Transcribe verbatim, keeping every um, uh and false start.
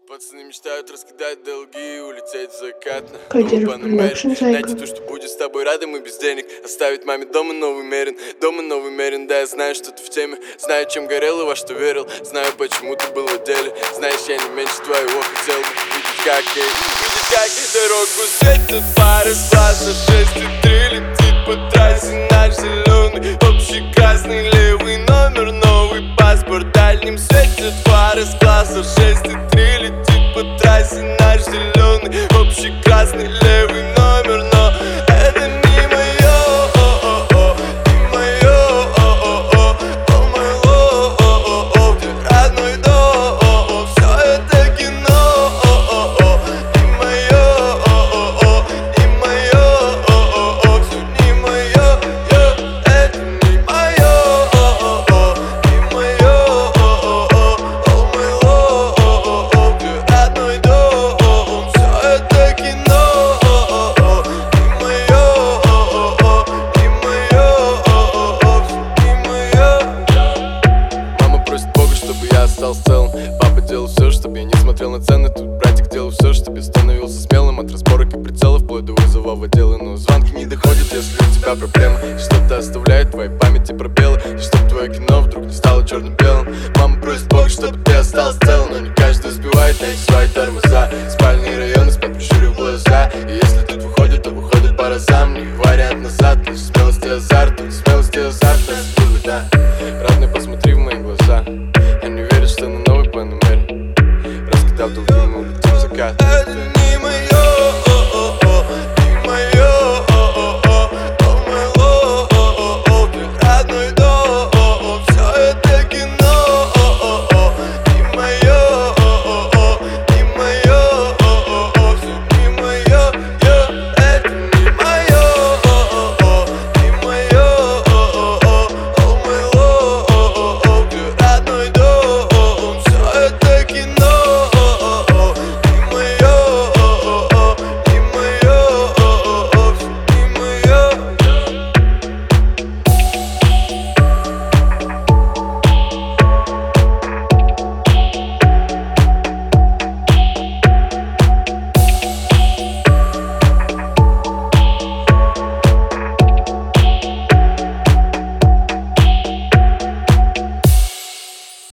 Пацаны мечтают раскидать долги и улететь в закат на Кайдеров продакшн, зайка. Найти то, что будет с тобой рады, мы без денег. Оставить маме дома новый мерин, дома новый мерин. Да, я знаю, что ты в теме, знаю, чем горел и во что верил. Знаю, почему ты был в деле. Знаешь, я не меньше твоего хотел бы видеть, как ей, видеть, как ей дорогу светят фары с класса шесть и три. Летит по трассе наш зеленый, общий красный левый номер, новый паспорт. Дальним светят фары с класса шесть и три. Летит по трассе наш зеленый, общий красный левый номер, но это не мое, о-о-о, не мое, о-о-о, о моего, о-о-о, где родной дом, о-о, все это кино, о-о-о, не мое, о-о-о, не мое, о-о-о, все не мое, это не мое, о-о-о, не мое, о-о-о, о моего, о-о-о, где родной дом, все это кино, о-о-о, не мое, о-о-о, не мое, о-о-о, все не мое. Мама просит Бога, чтобы я остался целым. Папа делал все, чтобы я не смотрел на цены. Тут братик делал все, чтобы я становился смелым. От разборок и прицелов вплоть до вызова в отделы. Но звонки не доходят, если у тебя проблемы. Что-то оставляет в твоей памяти пробелы. И чтоб твое кино вдруг не стало черно-белым. Мама просит Бога, чтобы ты остался целым. Но не каждый успевает найти свои тормоза. Спальные районы спят, прищурив глаза. И если тут выходит, то выходит по разам. Не вариант назад, лишь смелость и азарт. Тут смелость и азарт, да. Родной, посмотри в мои глаза. Они верят, что на новый Панамере раскидав долги, мы улетим в закат.